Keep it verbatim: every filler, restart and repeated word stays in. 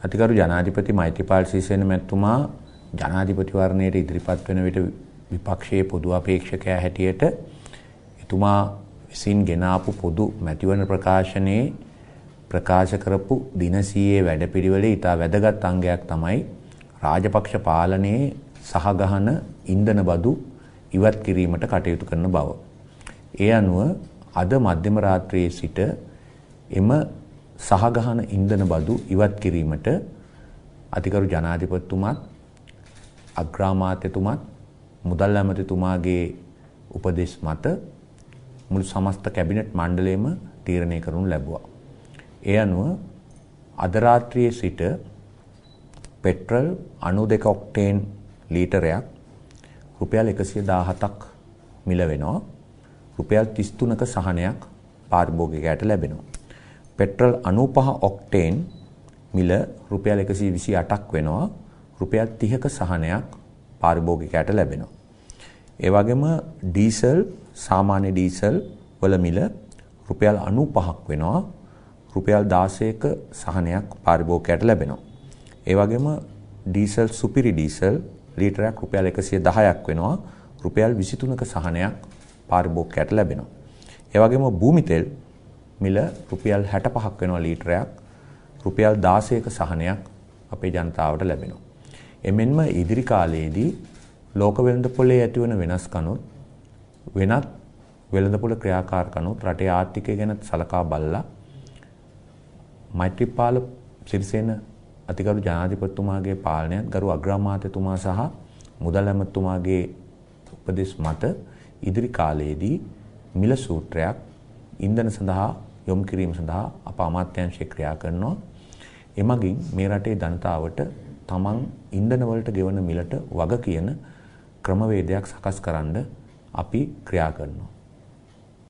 අතිගරු ජනාධිපති මෛත්‍රීපාල සිරිසේන මැතිතුමා ජනාධිපතිවරණයට ඉදිරිපත් වෙන විට විපක්ෂයේ පොදු අපේක්ෂකයා හැටියට එතුමා විසින් ගෙන ආපු පොදු මැතිවරණ ප්‍රකාශනයේ ප්‍රකාශ කරපු දින සීයේ වැඩපිළිවෙලේ ඉතා වැදගත් අංගයක් තමයි රාජපක්ෂ පාලනයේ සහගහන ඉන්ධන බදු ඉවත් කිරීමට කටයුතු කරන බව. ඒ අනුව අද මධ්‍යම රාත්‍රියේ සිට එම සහගහන ඉන්ධන බදු ඉවත් කිරීමට අතිගරු ජනාධිපතිතුමත් අග්‍රාමාත්‍යතුමත් මුදල් ඇමතිතුමාගේ උපදෙස් මත මුළු සමස්ත කැබිනට් මණ්ඩලයම තීරණය කරනු ලැබුවා. ඒ අනුව අද රාත්‍රියේ සිට පෙට්‍රල් අනූ දෙක ඔක්ටේන් ලීටරයක් රුපියල් එකසිය දාහතක් මිල වෙනවා. රුපියල් තිස් තුනක සහනයක් පාරිභෝගිකයාට ලැබෙනවා. පෙට්‍රල් අනූ පහ ඔක්ටේන් මිල රුපියල් එකසිය විසි අටක් වෙනවා. රුපියල් තිහක සහනයක් පාරිභෝගිකයාට ලැබෙනවා. ඒ වගේම ඩීසල් සාමාන්‍ය ඩීසල් වල මිල රුපියල් අනූ පහක් වෙනවා. රුපියල් දාසයක සහනයක් පාරිභෝගිකයාට ලැබෙනවා. ඒ වගේම ඩීසල් සුපිරි ඩීසල් ලීටරයක් රුපියල් එකසිය දහයක් වෙනවා. රුපියල් විසි තුනක සහනයක් පාරිභෝගිකයාට ලැබෙනවා. ඒ වගේම භූමි තෙල් මිල රුපියල් හැට පහක් වෙනවා ලීටරයක්. රුපියල් දාසයක සහනයක් අපේ ජනතාවට ලැබෙනවා. එමෙන්ම ඉදිරි කාලයේදී ලෝක වෙළඳපොලේ ඇතිවන වෙනස්කනුත් වෙනත් වෙළඳපොළ ක්‍රියාකාරකනුත් රටේ ආර්ථිකය ගැන සලකා බලලා මෛත්‍රීපාල සිරිසේන අතිගරු ජනාධිපතිතුමාගේ පාලනයත් ගරු අග්‍රාමාත්‍යතුමා සහ මුදල් ඇමතිතුමාගේ උපදෙස් මත ඉදිරි කාලයේදී මිල සූත්‍රයක් ඉන්ධන සඳහා යොමු කිරීම සඳහා අප අමාත්‍යාංශය ක්‍රියා කරනවා. එමගින් මේ රටේ ජනතාවට තමන් ඉන්ධන වලට ගෙවන මිලට වග කියන ක්‍රමවේදයක් සකස් කරන්න අපි ක්‍රියා කරනවා.